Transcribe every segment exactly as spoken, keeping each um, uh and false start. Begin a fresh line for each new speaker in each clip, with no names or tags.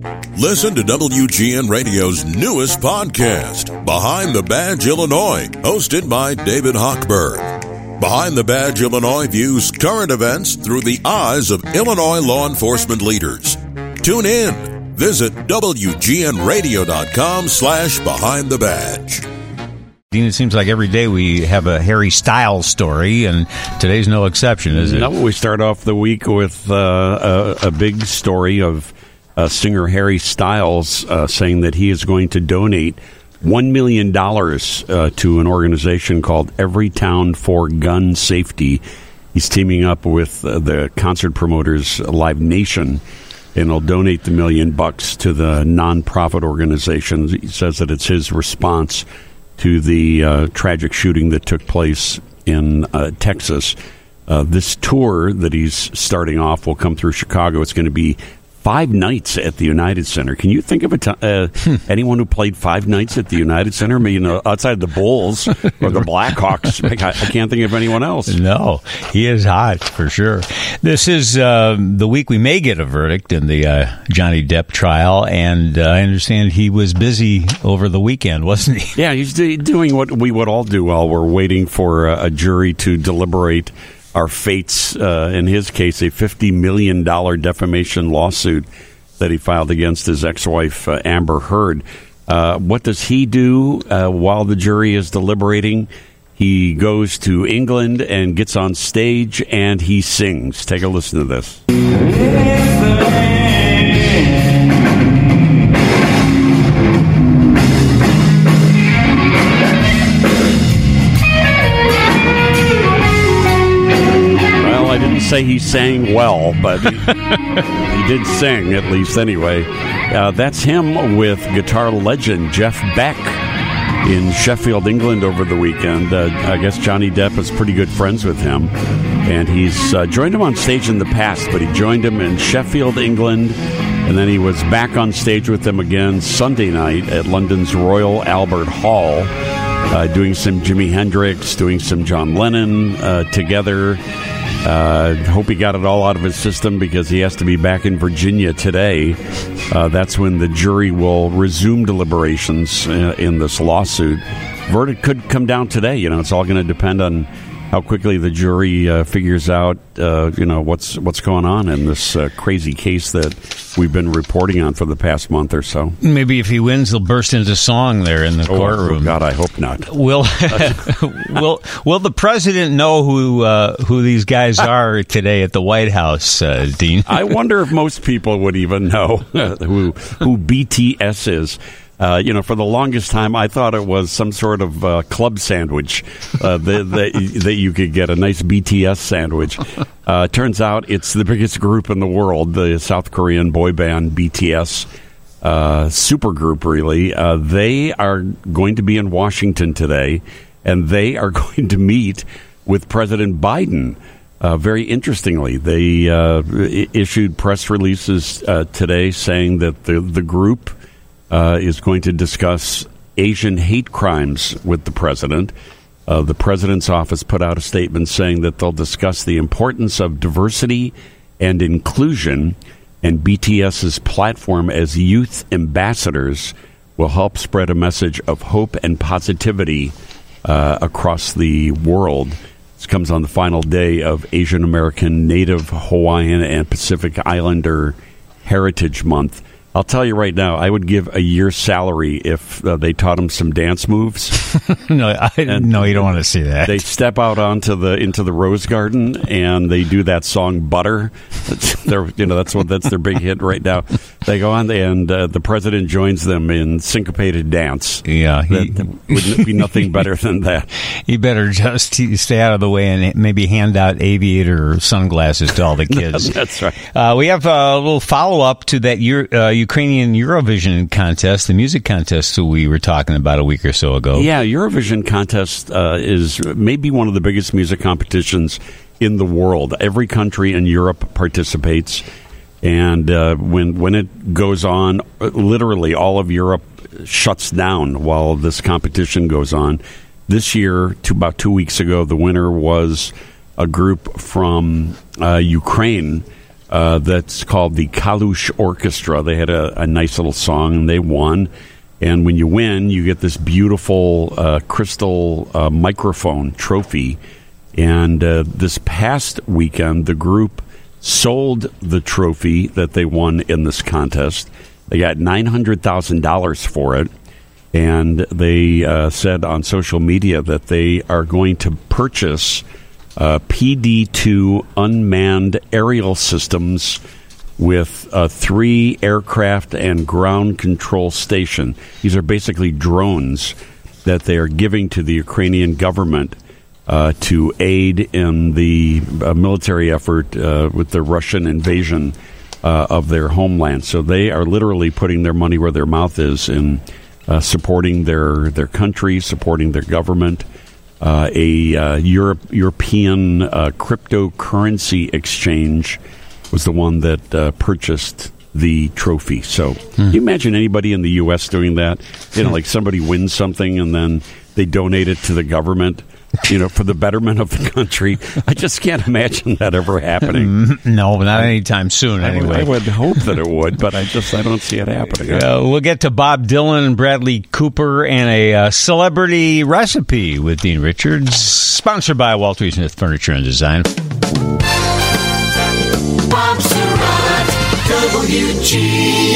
Listen to W G N Radio's newest podcast, Behind the Badge Illinois, hosted by David Hochberg. Behind the Badge Illinois views current events through the eyes of Illinois law enforcement leaders. Tune in. Visit W G N radio dot com slash behind the badge.
Dean, it seems like every day we have a Harry Styles story, and today's no exception, is it?
No, we start off the week with uh, a, a big story of uh, singer Harry Styles uh, saying that he is going to donate one million dollars uh, to an organization called Everytown for Gun Safety. He's teaming up with uh, the concert promoters Live Nation, and he'll donate the million bucks to the nonprofit organization. He says that it's his response to the uh, tragic shooting that took place in uh, Texas. Uh, this tour that he's starting off will come through Chicago. It's going to be five nights at the United Center. Can you think of a t- uh, hmm. anyone who played five nights at the United Center? I mean, you know, outside the Bulls or the Blackhawks, I, I can't think of anyone else.
No, he is hot for sure. This is uh, the week we may get a verdict in the uh, Johnny Depp trial, and uh, I understand he was busy over the weekend, wasn't he?
Yeah, he's do- doing what we would all do while we're waiting for a, a jury to deliberate our fates. Uh, in his case, a fifty million dollars defamation lawsuit that he filed against his ex-wife, uh, Amber Heard. Uh, what does he do uh, while the jury is deliberating? He goes to England and gets on stage and he sings. Take a listen to this. Say he sang well, but he, he did sing, at least anyway. Uh, that's him with guitar legend Jeff Beck in Sheffield, England over the weekend. Uh, I guess Johnny Depp is pretty good friends with him, and he's uh, joined him on stage in the past, but he joined him in Sheffield, England, and then he was back on stage with them again Sunday night at London's Royal Albert Hall, uh, doing some Jimi Hendrix, doing some John Lennon uh, together. Uh, hope he got it all out of his system because he has to be back in Virginia today. Uh, that's when the jury will resume deliberations uh, in this lawsuit. Verdict could come down today. You know, it's all going to depend on how quickly the jury uh, figures out, uh, you know, what's what's going on in this uh, crazy case that we've been reporting on for the past month or so.
Maybe if he wins, he'll burst into song there in the
oh,
courtroom.
Oh, God, I hope not.
Will will will the president know who uh, who these guys are today at the White House, uh, Dean?
I wonder if most people would even know who who B T S is. Uh, you know, for the longest time, I thought it was some sort of uh, club sandwich uh, that, that, that you could get, a nice B T S sandwich. Uh, turns out it's the biggest group in the world, the South Korean boy band B T S, uh, super group, really. Uh, they are going to be in Washington today, and they are going to meet with President Biden. Uh, very interestingly, they uh, I- issued press releases uh, today saying that the, the group Uh, is going to discuss Asian hate crimes with the president. Uh, the president's office put out a statement saying that they'll discuss the importance of diversity and inclusion, and BTS's platform as youth ambassadors will help spread a message of hope and positivity uh, across the world. This comes on the final day of Asian American, Native Hawaiian, and Pacific Islander Heritage Month. I'll tell you right now, I would give a year's salary if uh, they taught him some dance moves.
no, I, no, you don't want to see that.
They step out onto the into the Rose Garden and they do that song "Butter." That's their, you know, that's what that's their big hit right now. They go on and uh, the president joins them in syncopated dance.
Yeah, he
that would be nothing better than that.
He better just stay out of the way and maybe hand out aviator sunglasses to all the kids.
That's right.
Uh, we have a little follow up to that Euro, uh, Ukrainian Eurovision contest, the music contest that we were talking about a week or so ago.
Yeah, Eurovision contest uh, is maybe one of the biggest music competitions in the world. Every country in Europe participates, and uh, when when it goes on, literally all of Europe shuts down while this competition goes on. This year, to about two weeks ago, the winner was a group from uh, Ukraine. uh, that's called the Kalush Orchestra. They had a, a nice little song, and they won. And when you win, you get this beautiful uh, crystal uh, microphone trophy. And uh, this past weekend, the group sold the trophy that they won in this contest. They got nine hundred thousand dollars for it. And they uh, said on social media that they are going to purchase uh, P D two unmanned aerial systems with a three aircraft and ground control station. These are basically drones that they are giving to the Ukrainian government uh, to aid in the uh, military effort uh, with the Russian invasion uh, of their homeland. So they are literally putting their money where their mouth is in uh, supporting their, their country, supporting their government. Uh, a uh, Europe, European uh, cryptocurrency exchange was the one that uh, purchased the trophy. So hmm. can you imagine anybody in the U S doing that? You know, like somebody wins something and then they donate it to the government, you know, for the betterment of the country. I just can't imagine that ever happening.
No, not anytime soon,
I
anyway.
Would, I would hope that it would, but I just I don't see it happening.
Uh, we'll get to Bob Dylan and Bradley Cooper and a uh, celebrity recipe with Dean Richards, sponsored by Walter E. Smith Furniture and Design.
Bob Surratt, W G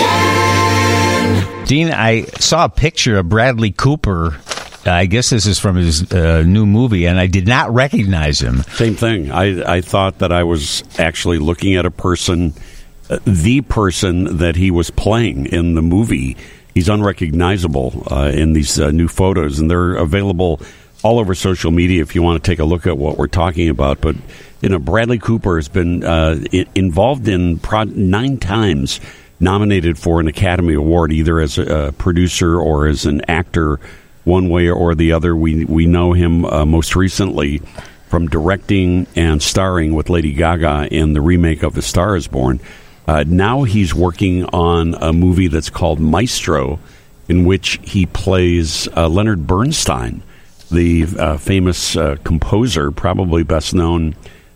N.
Dean, I saw a picture of Bradley Cooper. I guess this is from his uh, new movie, and I did not recognize him.
Same thing. I, I thought that I was actually looking at a person, uh, the person that he was playing in the movie. He's unrecognizable uh, in these uh, new photos, and they're available all over social media if you want to take a look at what we're talking about. But, you know, Bradley Cooper has been uh, I- involved in pro- nine times nominated for an Academy Award, either as a, a producer or as an actor. One way or the other, we we know him uh, most recently from directing and starring with Lady Gaga in the remake of A Star Is Born. Uh, now he's working on a movie that's called Maestro, in which he plays uh, Leonard Bernstein, the uh, famous uh, composer, probably best known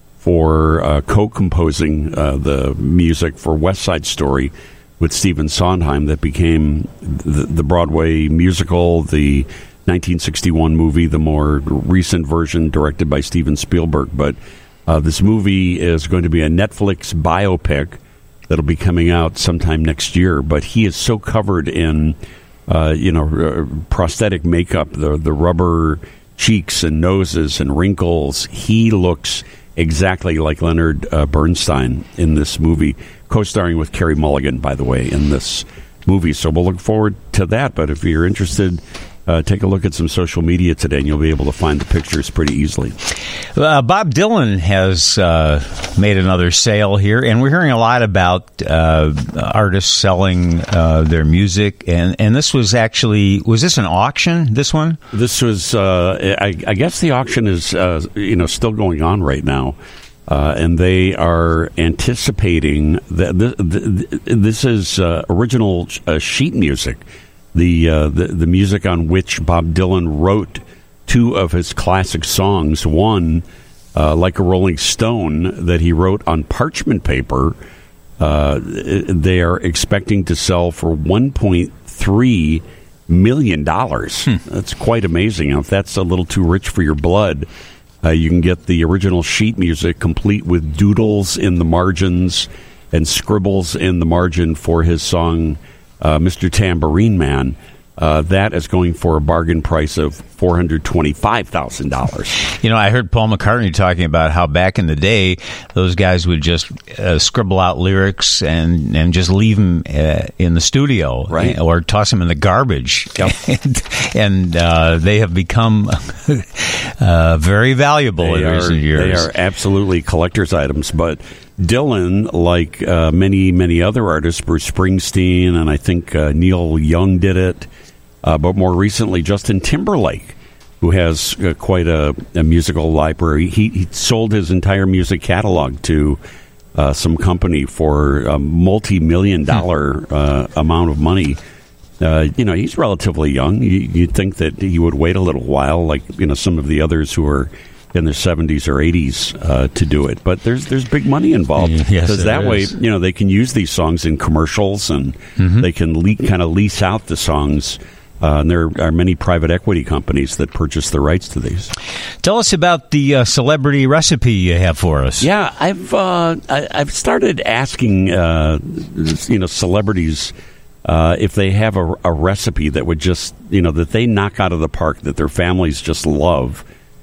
for uh, co-composing uh, the music for West Side Story with Stephen Sondheim that became the, the Broadway musical, the nineteen sixty-one movie, the more recent version directed by Steven Spielberg. But uh, this movie is going to be a Netflix biopic that'll be coming out sometime next year. But he is so covered in, uh, you know, uh, prosthetic makeup, the the rubber cheeks and noses and wrinkles. He looks exactly like Leonard uh, Bernstein in this movie, co-starring with Carey Mulligan, by the way, in this movie. So we'll look forward to that. But if you're interested, uh, take a look at some social media today, and you'll be able to find the pictures pretty easily.
Uh, Bob Dylan has uh, made another sale here, and we're hearing a lot about uh, artists selling uh, their music. And, and this was actually, was this an auction, this one?
This was, uh, I, I guess the auction is, uh, you know, still going on right now. Uh, and they are anticipating that this, this is uh, original uh, sheet music, the, uh, the the music on which Bob Dylan wrote two of his classic songs. One, uh, Like a Rolling Stone, that he wrote on parchment paper. Uh, they are expecting to sell for one point three million dollars. Hmm. That's quite amazing. Now, if that's a little too rich for your blood, Uh, you can get the original sheet music complete with doodles in the margins and scribbles in the margin for his song, uh, Mister Tambourine Man. Uh, that is going for a bargain price of four hundred twenty-five thousand dollars.
You know, I heard Paul McCartney talking about how back in the day, those guys would just uh, scribble out lyrics and, and just leave them uh, in the studio,
right,
or toss them in the garbage.
Yep.
and and uh, they have become uh, very valuable
they
in
are,
recent years.
They are absolutely collector's items, but Dylan, like uh, many, many other artists, Bruce Springsteen, and I think uh, Neil Young did it, uh, but more recently, Justin Timberlake, who has uh, quite a, a musical library. He, he sold his entire music catalog to uh, some company for a multi-million dollar uh, amount of money. Uh, you know, he's relatively young. You, you'd think that he would wait a little while, like, you know, some of the others who are in their seventies or eighties uh, to do it. But there's there's big money involved because
yes,
that way,
is.
you know, they can use these songs in commercials and
mm-hmm.
they can le- kind of lease out the songs. Uh, and there are many private equity companies that purchase the rights to these.
Tell us about the uh, celebrity recipe you have for us.
Yeah, I've uh, I, I've started asking uh, you know celebrities uh, if they have a, a recipe that would just you know that they knock out of the park, that their families just love,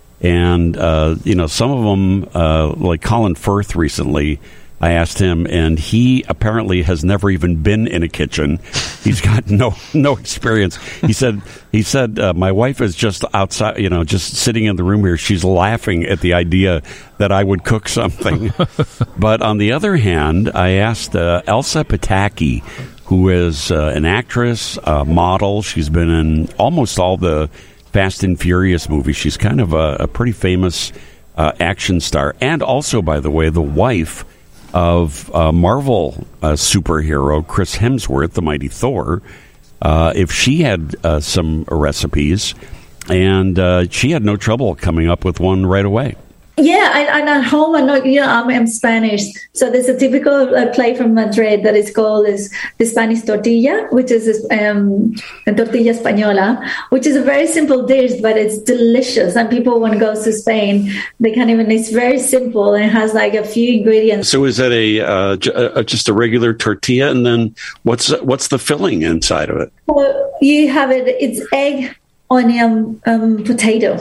and uh, you know some of them uh, like Colin Firth recently. I asked him, and he apparently has never even been in a kitchen. He's got no no experience. He said he said uh, my wife is just outside, you know, just sitting in the room here. She's laughing at the idea that I would cook something. But on the other hand, I asked uh, Elsa Pataki, who is uh, an actress, a model. She's been in almost all the Fast and Furious movies. She's kind of a, a pretty famous uh, action star, and also, by the way, the wife of uh, Marvel uh, superhero Chris Hemsworth, the mighty Thor, uh, if she had uh, some recipes, and uh, she had no trouble coming up with one right away.
Yeah, I, and at home, I know, you know, I'm, I'm Spanish. So there's a typical uh, plate from Madrid that is called is the Spanish tortilla, which is um, a tortilla española, which is a very simple dish, but it's delicious. And people, when it goes to Spain, they can't even, it's very simple and has like a few ingredients.
So is that a uh, j- uh, just a regular tortilla? And then what's what's the filling inside of it?
Well, you have it, it's egg, onion, um, potato.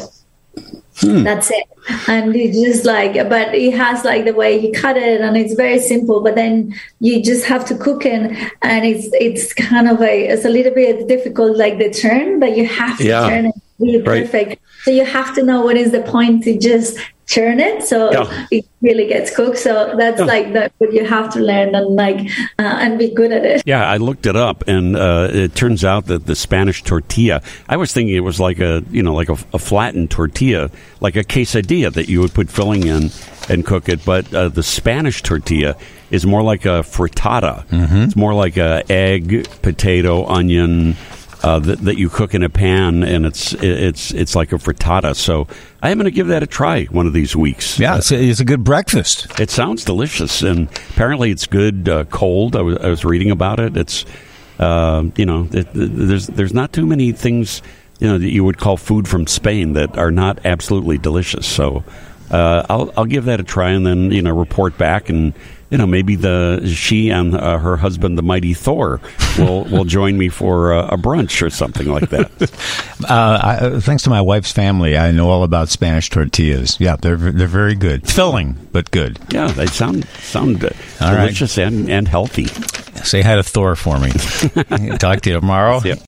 Hmm. That's it. And it's just like, but it has like the way you cut it, and it's very simple, but then you just have to cook it, and it's it's kind of a, it's a little bit difficult, like the turn, but you have to yeah. turn it really perfect. Right. So you have to know what is the point to just turn it so yeah. it really gets cooked. So that's yeah. like the, what you have to learn and like uh, and be good at it.
Yeah, I looked it up, and uh, it turns out that the Spanish tortilla, I was thinking it was like a you know like a, a flattened tortilla, like a quesadilla that you would put filling in and cook it. But uh, the Spanish tortilla is more like a frittata. Mm-hmm. It's more like a egg, potato, onion. Uh, that, that you cook in a pan, and it's it's it's like a frittata. So I am going to give that a try one of these weeks.
Yeah, it's a, it's a good breakfast.
It sounds delicious, and apparently it's good uh, cold. I was, I was reading about it. It's uh, you know it, there's there's not too many things you know that you would call food from Spain that are not absolutely delicious. So uh, I'll I'll give that a try, and then you know report back, and you know maybe the she and uh, her husband, the mighty Thor, will will join me for uh, a brunch or something like that.
uh, I, thanks to my wife's family, I know all about Spanish tortillas. Yeah, they're they're very good, filling but good.
Yeah, they sound sound uh, delicious right. and and healthy.
Say hi to Thor for me. Talk to you tomorrow.
Yep.